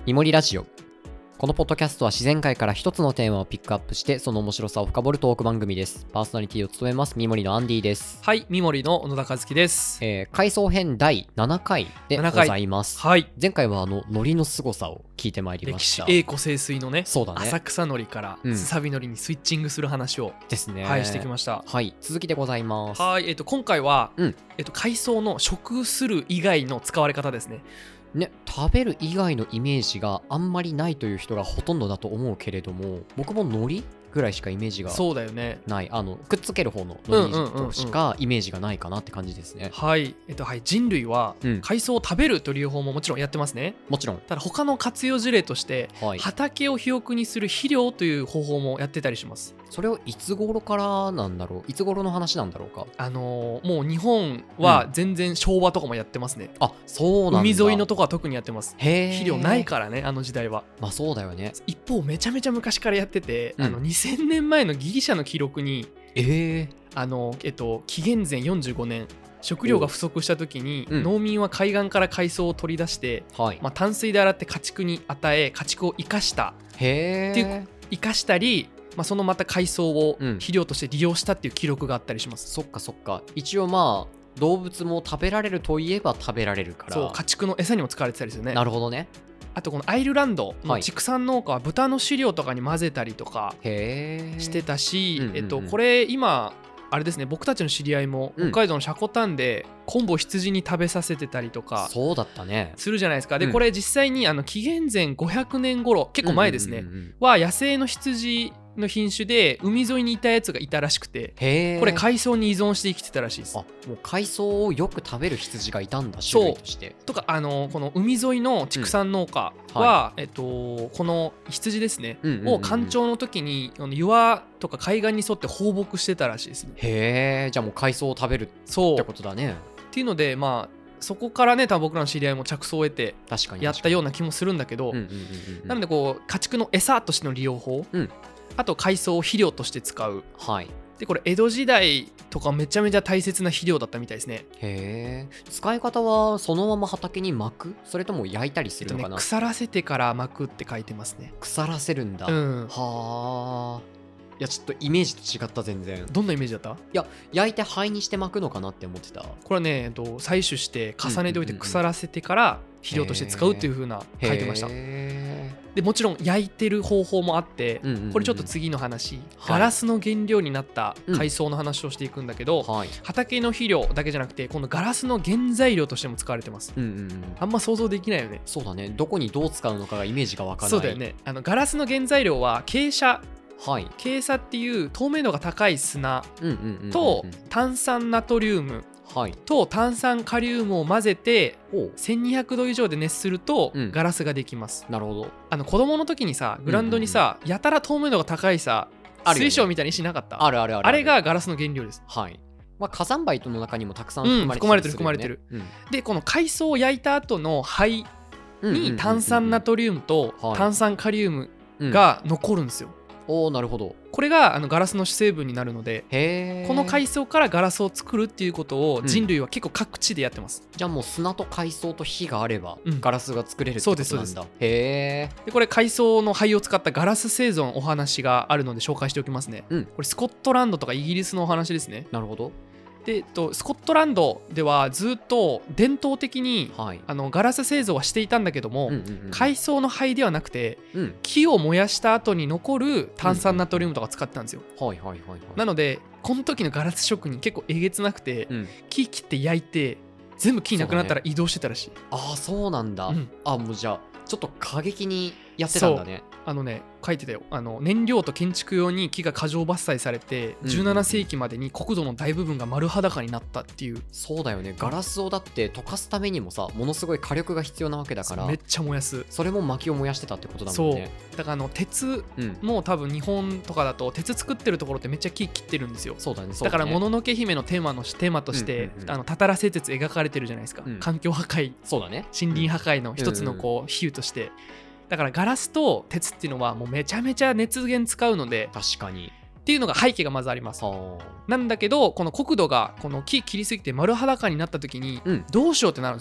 みもりラジオ。このポッドキャストは自然界から一つのテーマをピックアップしてその面白さを深掘るトーク番組です。パーソナリティを務めますみもりのアンディです。 はい、みもりの小野田和樹です。 回想編第7回でございます。 はい、 前回は海苔の凄さを聞いてまいりました。 歴史栄枯盛衰のね、 そうだね、 浅草海苔からすさび海苔にスイッチングする話をですね、 はい、してきました。 はい、続きでございます。 はい、今回は、海藻の食する以外の使われ方ですね。 食べる以外のイメージがあんまりないという人がほとんどだと思うけれども、僕も海苔ぐらいしかイメージがそうだよね、 ないくっつける方の海苔としかイメージがないかなって感じですね。 はい、人類は海藻を食べるという方ももちろんやってますね。 もちろん。 ただ他の活用事例として、畑を肥沃にする肥料という方法もやってたりします。 それをいつ頃からなんだろう、いつ頃の話なんだろうか。 もう日本は全然昭和とかもやってますね。 あ、そうなんだ。 海沿いのとこは特にやってます。 へー。 肥料ないからね、あの時代は。 まあそうだよね。 一方めちゃめちゃ昔からやってて、2000年前のギリシャの記録に紀元前45年食料が不足した時に、農民は海岸から海藻を取り出して、淡水で洗って家畜に与え、家畜を生かしたっていう生かしたり、そのまた海藻を肥料として利用したっていう記録があったりします。 そっかそっか。一応動物も食べられるといえば食べられるから、 そう、家畜の餌にも使われてたりするね。 なるほどね。 あとこのアイルランドの畜産農家は豚の飼料とかに混ぜたりとかしてたし、これ今あれですね、僕たちの知り合いも北海道の積丹で昆布を羊に食べさせてたりとかそうだったねするじゃないですか。でこれ実際に紀元前500年頃、結構前ですね、は野生の羊の品種で海沿いにいたやつがいたらしくて、これ海藻に依存して生きてたらしいです。 もう海藻をよく食べる羊がいたんだ、種類として。 とかこの海沿いの畜産農家は、この羊ですね、を干潮の時に岩とか海岸に沿って放牧してたらしいですね。 へえ、じゃあもう海藻を食べるってことだね。 っていうのでそこからね、多分僕らの知り合いも着想を得てやったような気もするんだけど、なのでこう家畜の餌としての利用法、あと海藻を肥料として使う、でこれ江戸時代とかめちゃめちゃ大切な肥料だったみたいですね。 へえ。使い方はそのまま畑に巻く、それとも焼いたりするのかな。 腐らせてから巻くって書いてますね。 腐らせるんだ。はあ。いやちょっとイメージと違った。全然。 どんなイメージだった？ いや焼いて灰にして巻くのかなって思ってた。 これはね、採取して重ねておいて腐らせてから肥料として使うっていう風な書いてました。でもちろん焼いてる方法もあって、これちょっと次の話、ガラスの原料になった海藻の話をしていくんだけど、畑の肥料だけじゃなくてこのガラスの原材料としても使われてます。あんま想像できないよね。 そうだね。どこにどう使うのかがイメージがわからない。 そうだよね。ガラスの原材料は珪砂っていう透明度が高い砂と炭酸ナトリウムと炭酸カリウムを混ぜて1200度以上で熱するとガラスができます。なるほど。子供の時にさ、グラウンドにさ、やたら透明度が高いさ、水晶みたいにしなかった？あれがガラスの原料です。 火山灰の中にもたくさん含まれてる。でこの海藻を焼いた後の灰に炭酸ナトリウムと炭酸カリウムが残るんですよ。 なるほど。 これがガラスの主成分になるので、この海藻からガラスを作るっていうことを人類は結構各地でやってます。 じゃあもう砂と海藻と火があればガラスが作れるってことなんだ。 そうです。でこれ海藻の灰を使ったガラス製造のお話があるので紹介しておきますね。これスコットランドとかイギリスのお話ですね。 なるほど。 でスコットランドではずっと伝統的に、ガラス製造はしていたんだけども、海藻の灰ではなくて、木を燃やした後に残る炭酸ナトリウムとか使ってたんですよ。なのでこの時のガラス職人結構えげつなくて、木切って焼いて全部木なくなったら移動してたらしい。 そうなんだ。もうじゃあちょっと過激にやってたんだね。 書いてたよ。燃料と建築用に木が過剰伐採されて、17世紀までに国土の大部分が丸裸になったっていう。 そうだよね。ガラスをだって溶かすためにもさ、ものすごい火力が必要なわけだから、 めっちゃ燃やす。 それも薪を燃やしてたってことだもんね。 そうだから鉄も多分日本とかだと鉄作ってるところってめっちゃ木切ってるんですよ。 そうだね。 だからもののけ姫のテーマとしてたたら製鉄描かれてるじゃないですか。環境破壊、 そうだね。 森林破壊の一つの比喩として。だからガラスと鉄っていうのはもうめちゃめちゃ熱源使うので、 確かにっていうのが背景がまずあります。なんだけどこの国土がこの木切りすぎて丸裸になった時にどうしようってなるんですよ。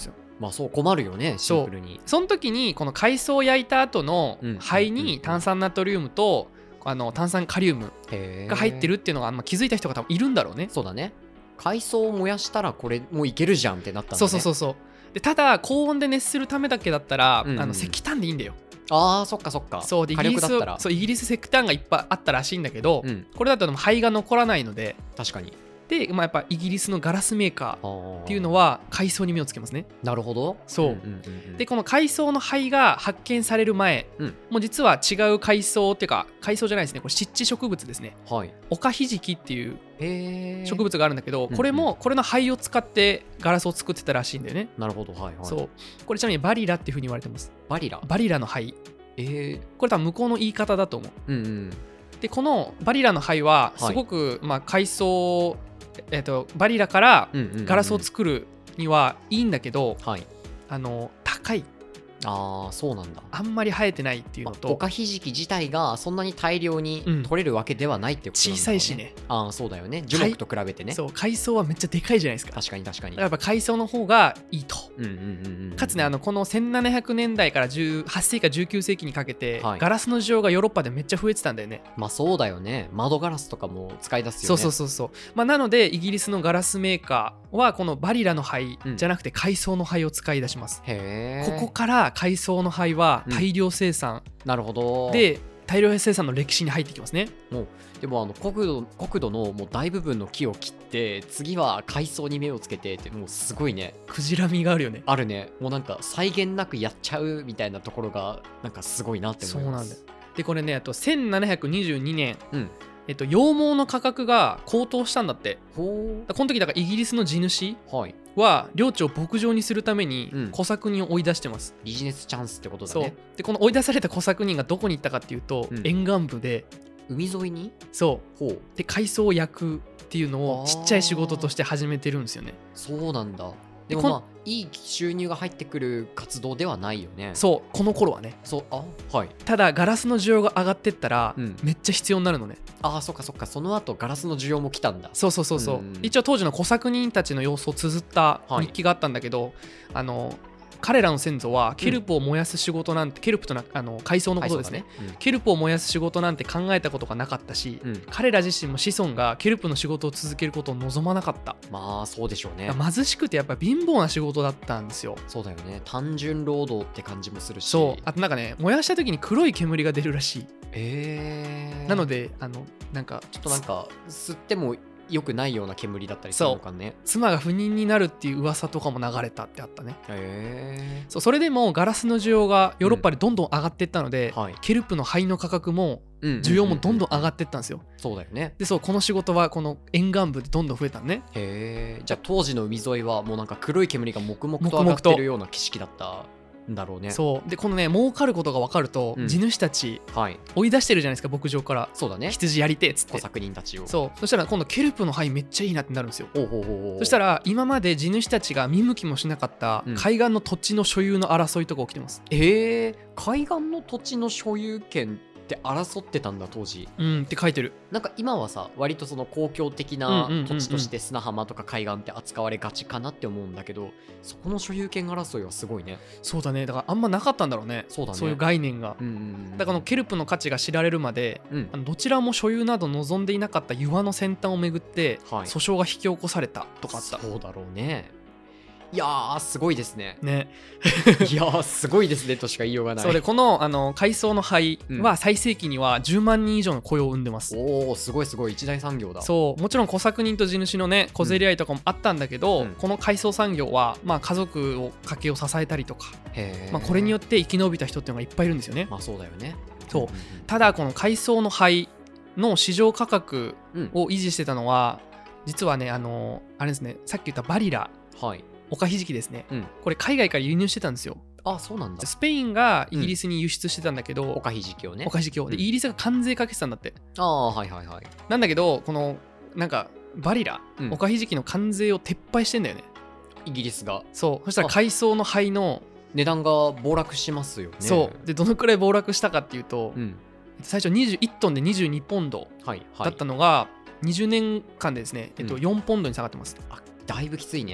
まあそう困るよね、シンプルに。 その時にこの海藻を焼いた後の灰に炭酸ナトリウムと炭酸カリウムが入ってるっていうのが気づいた人が多分いるんだろうね。 そうだね。海藻を燃やしたらこれもういけるじゃんってなったんだね。 そうで、ただ高温で熱するためだけだったら、石炭でいいんだよ。 あー、そっかそっか。 そうで、イギリス石炭がいっぱいあったらしいんだけど、これだと灰が残らないので。 確かに。で、 やっぱイギリスのガラスメーカーっていうのは海藻に目をつけますね。 なるほど。 そう、でこの海藻の灰が発見される前、もう実は違う海藻っていうか、海藻じゃないですね、これ湿地植物ですね。オカヒジキっていう植物があるんだけど、これもこれの灰を使ってガラスを作ってたらしいんだよね。 なるほど。そう、 これちなみにバリラっていうふうに言われてます。バリラの灰。これ多分向こうの言い方だと思う。でこのバリラの灰はすごく、海藻、バリラからガラスを作るにはいいんだけど、高い。 ああ、そうなんだ。 あんまり生えてないっていうのと、 オカヒジキ自体がそんなに大量に取れるわけではないってことなんだろうね。 小さいしね。 ああ、そうだよね。樹木と比べてね。 そう、海藻はめっちゃでかいじゃないですか。 確かに確かに。 やっぱ海藻の方がいいと。かつね、この1700年代から18世紀から19世紀にかけて、ガラスの需要がヨーロッパでめっちゃ増えてたんだよね。 まあそうだよね。窓ガラスとかも使い出すよね。 そう。なのでイギリスのガラスメーカーはこのバリラの灰じゃなくて海藻の灰を使い出します。ここから海藻の灰は大量生産、 なるほど。 で大量生産の歴史に入ってきますね。 でも国土のもう大部分の木を切って次は海藻に目をつけてって、もうすごいね。 クジラ味があるよね。 あるね。もうなんか際限なくやっちゃうみたいなところがなんかすごいなって思います。 そうなんだよ。でこれね、1722年、羊毛の価格が高騰したんだって。この時だからイギリスの地主は領地を牧場にするために小作人を追い出してます。 ビジネスチャンスってことだね。 でこの追い出された小作人がどこに行ったかっていうと、沿岸部で海沿いにで海藻を焼くっていうのをちっちゃい仕事として始めてるんですよね。 そうなんだ。でもいい収入が入ってくる活動ではないよね。 そうこの頃はね。ただガラスの需要が上がってったら、めっちゃ必要になるのね。 そっか。その後ガラスの需要も来たんだ。 そう。一応当時の小作人たちの様子を綴った日記があったんだけど、彼らの先祖はケルプを燃やす仕事なんて、ケルプと海藻のことですね。ケルプを燃やす仕事なんて考えたことがなかったし、彼ら自身も子孫がケルプの仕事を続けることを望まなかった。 まあそうでしょうね。 貧しくてやっぱ貧乏な仕事だったんですよ。 そうだよね。単純労働って感じもするし。 あとなんかね、燃やした時に黒い煙が出るらしい。なのでなんかちょっとなんか吸っても良くないような煙だったりするのかね。 妻が不妊になるっていう噂とかも流れたってあったね。それでもガラスの需要がヨーロッパでどんどん上がっていったので、ケルプの灰の価格も需要もどんどん上がっていったんですよ。 そうだよね。 でこの仕事はこの沿岸部でどんどん増えたのね。 じゃあ当時の海沿いはもうなんか黒い煙が黙々と上がってるような景色だっただろうね。 でこのね、儲かることが分かると、地主たち追い出してるじゃないですか、牧場から。 そうだね。 羊やりてえっつって小作人たちを。 そしたら今度ケルプの灰めっちゃいいなってなるんですよ。そしたら今まで地主たちが見向きもしなかった海岸の土地の所有の争いとか起きてます。 海岸の土地の所有権って争ってたんだ当時。 って書いてる。 なんか今はさ、割とその公共的な土地として砂浜とか海岸って扱われがちかなって思うんだけど、そこの所有権争いはすごいね。 そうだね。だからあんまなかったんだろうね。そういう概念が。だからケルプの価値が知られるまで、どちらも所有など望んでいなかった岩の先端をめぐって訴訟が引き起こされたとかあった。 そうだろうね。いやーすごいですね。いやーすごいですねとしか言いようがない。 そうでこの海藻の灰は最盛期には10万人以上の雇用を生んでます。 すごい一大産業だ。 もちろん小作人と地主のね小競り合いとかもあったんだけど、この海藻産業は家族家計を支えたりとか、これによって生き延びた人っていうのがいっぱいいるんですよね。 そうだよね。 ただこの海藻の灰の市場価格を維持してたのは、実はねあれですね、さっき言ったバリラ、オカヒジキですね、これ海外から輸入してたんですよ。 そうなんだ。 スペインがイギリスに輸出してたんだけど、 オカヒジキをね。 でイギリスが関税かけてたんだって。なんだけどこのなんかバリラ、オカヒジキの関税を撤廃してんだよね、イギリスが。そしたら海藻の灰の値段が暴落しますよね。 でどのくらい暴落したかっていうと、最初21トンで22ポンドだったのが、20年間でですね、4ポンドに下がってます。 だいぶきついね。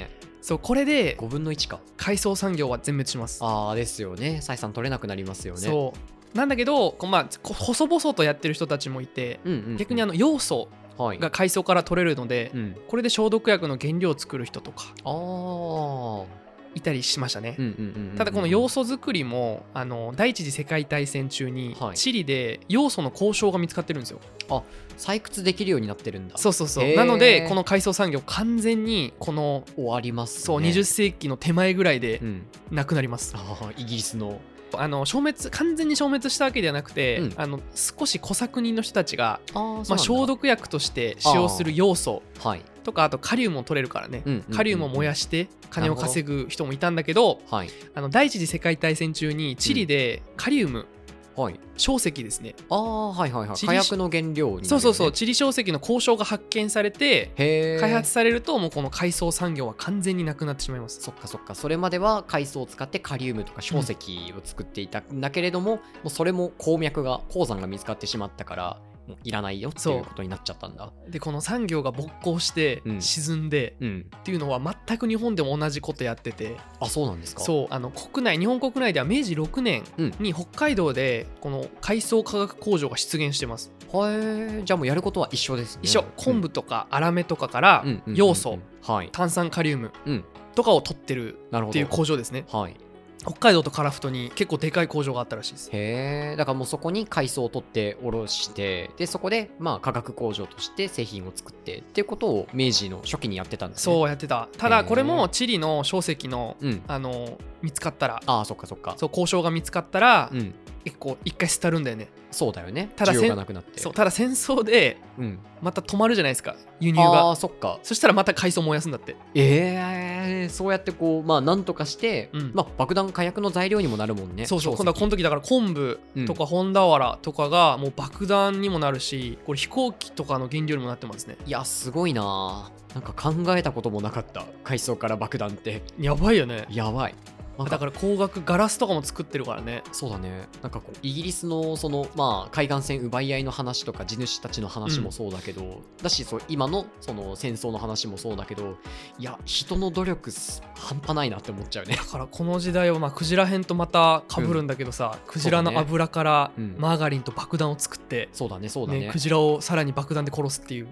そうこれで 5分の1か。 海藻産業は全滅します。 ですよね。採算取れなくなりますよね。 そうなんだけど細々とやってる人たちもいて、逆に要素が海藻から取れるので、これで消毒薬の原料を作る人とかいたりしましたね。ただこの要素作りも第一次世界大戦中にチリで要素の鉱床が見つかってるんですよ。 採掘できるようになってるんだ。 そうなのでこの海藻産業完全にこの終わりますね。 そう20世紀の手前ぐらいでなくなります。 イギリスの完全に消滅したわけではなくて、少し小作人の人たちが消毒薬として使用する要素とか、あとカリウムを取れるからね、カリウムを燃やして金を稼ぐ人もいたんだけど、第一次世界大戦中にチリでカリウム、硝石ですね。 火薬の原料になるよね。 そうチリ硝石の鉱床が発見されて開発されると、もうこの海藻産業は完全になくなってしまいます。 そっか。それまでは海藻を使ってカリウムとか硝石を作っていたんだけれども、もうそれも鉱山が見つかってしまったからもういらないよっていうことになっちゃったんだ。 でこの産業が没効して沈んで、っていうのは全く日本でも同じことやってて。 そうなんですか。 そう日本国内では明治6年に北海道でこの海藻化学工場が出現してます。 じゃあもうやることは一緒ですね。 一緒。昆布とかアラメとかから要素、炭酸カリウムとかを取ってるっていう工場ですね。北海道と樺太に結構でかい工場があったらしいです。 だからもうそこに海藻を取っておろして、でそこで化学工場として製品を作ってっていうことを明治の初期にやってたんですね。 そうやってた。ただこれもチリの硝石の、見つかったら、 そっか。 そう鉱床が見つかったら、結構一回廃るんだよね。 そうだよね。 ただ需要がなくなって。 ただ戦争でまた止まるじゃないですか、輸入が。 そっか。 そしたらまた海藻燃やすんだって。 そうやってなんとかして、爆弾火薬の材料にもなるもんね。 そう今度はこの時だから昆布とかホンダワラとかがもう爆弾にもなるし、これ飛行機とかの原料にもなってますね。 いやすごいな。なんか考えたこともなかった。海藻から爆弾ってやばいよね。 やばい。 だから光学ガラスとかも作ってるからね。 そうだね。なんかイギリスの海岸線奪い合いの話とか地主たちの話もそうだけど、だし今のその戦争の話もそうだけど、いや人の努力半端ないなって思っちゃうね。 だからこの時代はクジラ編とまた被るんだけどさ、クジラの油からマーガリンと爆弾を作って、 そうだね。 クジラをさらに爆弾で殺すっていう、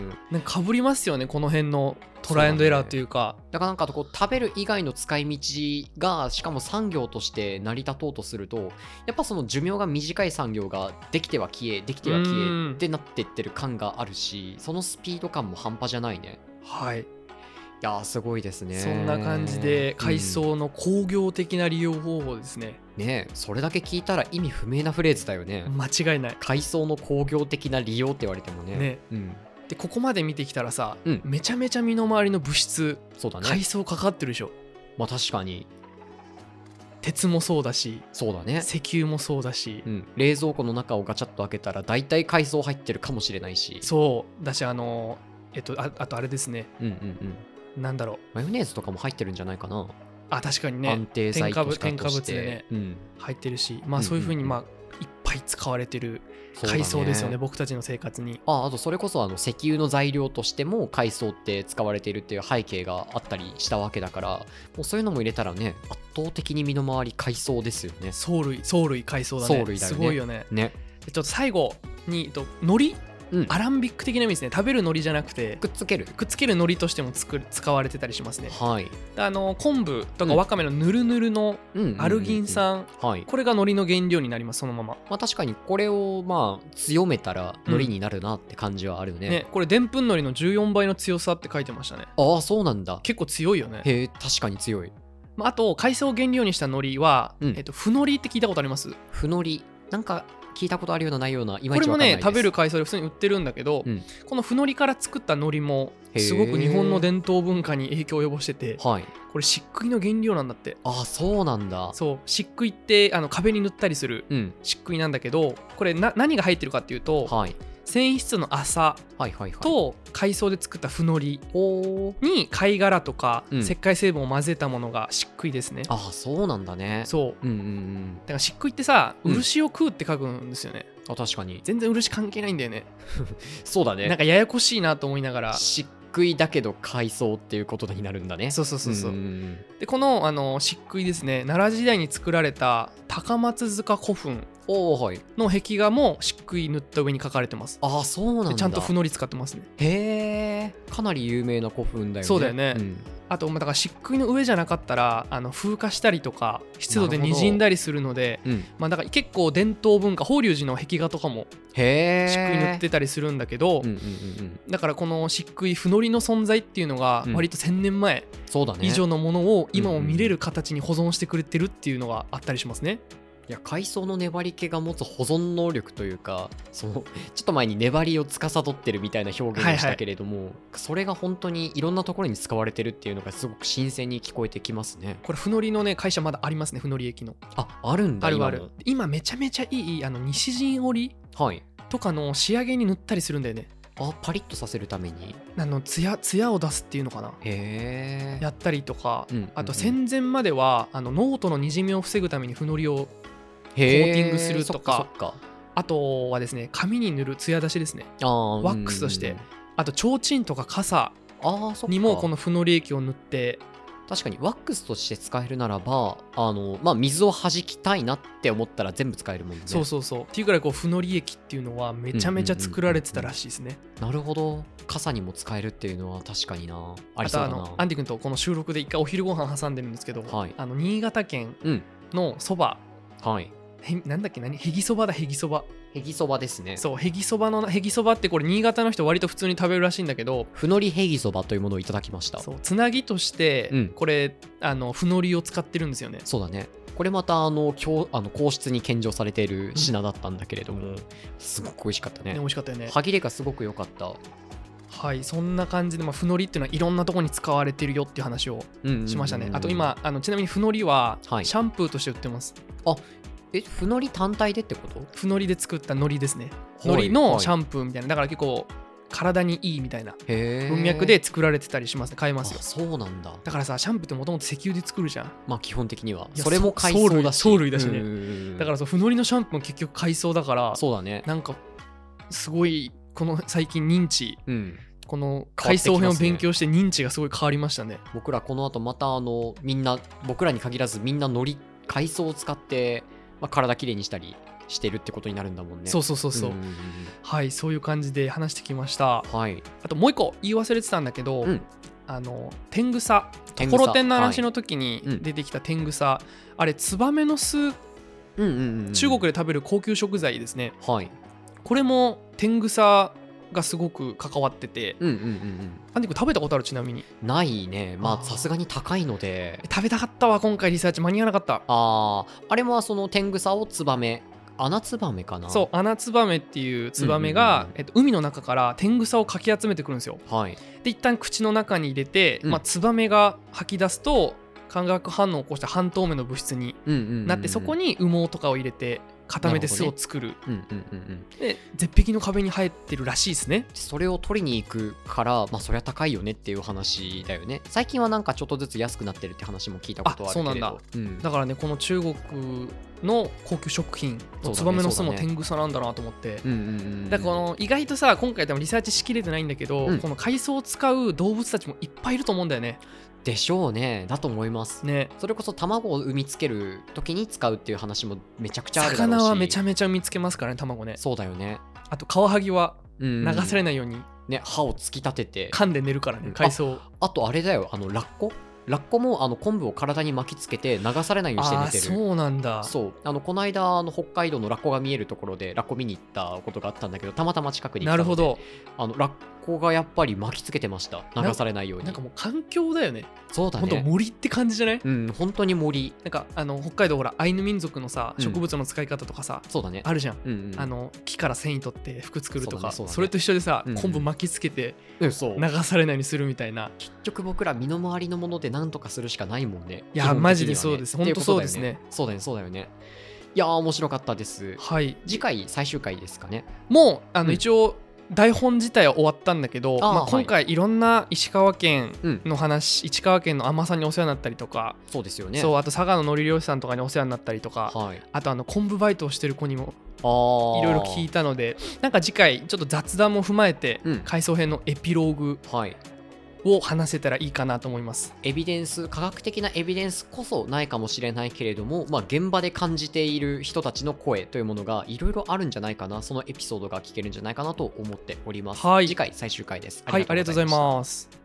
なんか被りますよね、この辺のトライアンドエラーというか。 だからなんか食べる以外の使い道がしかも産業として成り立とうとすると、やっぱその寿命が短い産業ができては消えってなってってる感があるし、そのスピード感も半端じゃないね。 いやすごいですね。 そんな感じで海藻の工業的な利用方法ですね。 それだけ聞いたら意味不明なフレーズだよね。 間違いない。 海藻の工業的な利用って言われてもね。 でここまで見てきたらさ、めちゃめちゃ身の回りの物質、海藻かかってるでしょ。 確かに鉄もそうだし、 そうだね。 石油もそうだし、 冷蔵庫の中をガチャッと開けたら大体海藻入ってるかもしれないし。 そうだしあとあれですね、なんだろう、 マヨネーズとかも入ってるんじゃないかな。 確かにね。 安定剤と添加物でね、入ってるし、そういう風にいっぱい使われてる海藻ですよね、僕たちの生活に。 あとそれこそ石油の材料としても海藻って使われているっていう背景があったりしたわけだから、もうそういうのも入れたらね、圧倒的に身の回り海藻ですよね。 藻類海藻だね。すごいよね。ちょっと最後に海苔、アランビック的な意味ですね。食べる海苔じゃなくてくっつける海苔としても使われてたりしますね。昆布とかわかめのヌルヌルのアルギン酸、これが海苔の原料になります、そのまま。 確かにこれを強めたら海苔になるなって感じはあるよね。 これでんぷん海苔の14倍の強さって書いてましたね。 そうなんだ。 結構強いよね。 へえ、確かに強い。 あと海藻を原料にした海苔はふのりって聞いたことあります？ ふのりなんか聞いたことあるようなないような、いまいちわかんないです。 これもね、食べる海藻で普通に売ってるんだけど、このふのりから作った海苔もすごく日本の伝統文化に影響を及ぼしてて、これ漆喰の原料なんだって。 そうなんだ。 そう、漆喰って壁に塗ったりする漆喰なんだけど、これ何が入ってるかっていうと、繊維質の麻と海藻で作ったふのりに貝殻とか石灰成分を混ぜたものが漆喰ですね。 そうなんだね。 そう、だから漆喰ってさ、漆を食うって書くんですよね。 確かに全然漆関係ないんだよね。 そうだね。 なんかややこしいなと思いながら。 漆食いだけど海藻っていうことになるんだね。 そうそうそうそう。でこの漆喰ですね、奈良時代に作られた高松塚古墳の壁画も漆喰塗った上に描かれてます。 ああ、そうなんだ。 ちゃんとふのり使ってますね。 へえ、かなり有名な古墳だよね。 そうだよね。あとだから漆喰の上じゃなかったら風化したりとか湿度で滲んだりするので、だから結構伝統文化、法隆寺の壁画とかも漆喰塗ってたりするんだけど、だからこの漆喰ふのりの存在っていうのが割と1000年前以上のものを今も見れる形に保存してくれてるっていうのがあったりしますね。 いや、海藻の粘り気が持つ保存能力というか、ちょっと前に粘りを司ってるみたいな表現でしたけれども、それが本当にいろんなところに使われてるっていうのがすごく新鮮に聞こえてきますね。 これふのりのね会社まだありますね。ふのり駅のあるんだ。 あるある。今めちゃめちゃいい西陣織とかの仕上げに塗ったりするんだよね。 パリッとさせるためにツヤを出すっていうのかな。やったりとか、あと戦前まではノートのにじみを防ぐためにふのりをコーティングするとか、あとはですね紙に塗るツヤ出しですね、ワックスとして、あと提灯とか傘にもこのふのり液を塗って。 確かにワックスとして使えるならば水を弾きたいなって思ったら全部使えるもんね。 そうそうそう。っていうくらいふのり液っていうのはめちゃめちゃ作られてたらしいですね。 なるほど。傘にも使えるっていうのは確かにな、ありそうだな。 アンディ君とこの収録で一回お昼ご飯挟んでるんですけど、新潟県のそば、なんだっけ、へぎそばだ。へぎそばですね。そう、へぎそばってこれ新潟の人割と普通に食べるらしいんだけど、 ふのりへぎそばというものをいただきました。 そう、つなぎとして、これふのりを使ってるんですよね。 そうだね。これまた皇室に献上されている品だったんだけれども、すごく美味しかったね。 美味しかったよね。 歯切れがすごく良かった。 はい、そんな感じで、ふのりっていうのはいろんなところに使われてるよっていう話をしましたね。あと今ちなみにふのりはシャンプーとして売ってます。 ふのり単体でってこと？ ふのりで作ったのりですね。のりのシャンプーみたいな。だから結構体にいいみたいな文脈で作られてたりしますね。買えますよ。 そうなんだ。 だからさ、シャンプーってもともと石油で作るじゃん。 基本的にはそれも海藻だし、 藻類だしね。だからふのりのシャンプーも結局海藻だから、 そうだね。 なんかすごいこの最近認知、この海藻編を勉強して認知がすごい変わりましたね。 僕らこの後またみんな、僕らに限らずみんな海藻を使って体きれいにしたりしてるってことになるんだもんね。 そう。はい、そういう感じで話してきました。あともう一個言い忘れてたんだけど、天草、ところてんの話の時に出てきた天草、あれツバメの巣、中国で食べる高級食材ですね。これも天草がすごく関わってて、アンディ君食べたことある？ちなみに。 ないね。さすがに高いので。 食べたかったわ。今回リサーチ間に合わなかった。 あれもその天草をツバメ、穴ツバメかな。 そう、穴ツバメっていうツバメが、海の中から天草をかき集めてくるんですよ。で一旦口の中に入れて、ツバメが吐き出すと化学反応を起こした半透明の物質になって、そこに羽毛とかを入れて固めて巣を作る。で絶壁の壁に生えてるらしいですね。 それを取りに行くからそりゃ高いよねっていう話だよね。最近はなんかちょっとずつ安くなってるって話も聞いたことあるけれど。 そうなんだ。だからね、この中国の高級食品のツバメの巣も天草なんだなと思って。だからこの意外とさ、今回でもリサーチしきれてないんだけど、この海藻を使う動物たちもいっぱいいると思うんだよね。 でしょうね。だと思いますね。それこそ卵を産みつける時に使うっていう話もめちゃくちゃあるだろうし、 魚はめちゃめちゃ産みつけますからね、卵ね。 そうだよね。 あとカワハギは流されないように歯を突き立てて噛んで寝るからね、海藻。 あとあれだよ、ラッコも昆布を体に巻きつけて流されないようにして寝てる。 そうなんだ。 そう、この間北海道のラッコが見えるところでラッコ見に行ったことがあったんだけど、たまたま近くに行ったので。なるほど。ラッコがやっぱり巻きつけてました。流されないように。 なんかもう環境だよね。 そうだね。 本当森って感じじゃない？ 本当に森。 なんか北海道ほらアイヌ民族のさ、植物の使い方とかさ、 そうだね。 あるじゃん。木から繊維取って服作るとか、それと一緒でさ、昆布巻きつけて流されないようにするみたいな。 結局僕ら身の回りのもので何とかするしかないもんね。 いやマジでそうです。本当そうですね。 そうだよね。いや面白かったです。次回最終回ですかね。 もう一応台本自体は終わったんだけど、今回いろんな石川県の話、市川県の海女さんにお世話になったりとか、 そうですよね。 そう、あと佐賀の海苔漁師さんとかにお世話になったりとか、あと昆布バイトをしてる子にもいろいろ聞いたので、なんか次回ちょっと雑談も踏まえて、海藻編のエピローグを話せたらいいかなと思います。 エビデンス、科学的なエビデンスこそないかもしれないけれども、現場で感じている人たちの声というものがいろいろあるんじゃないかな、そのエピソードが聞けるんじゃないかなと思っております。はい、次回最終回です。 はい、ありがとうございます。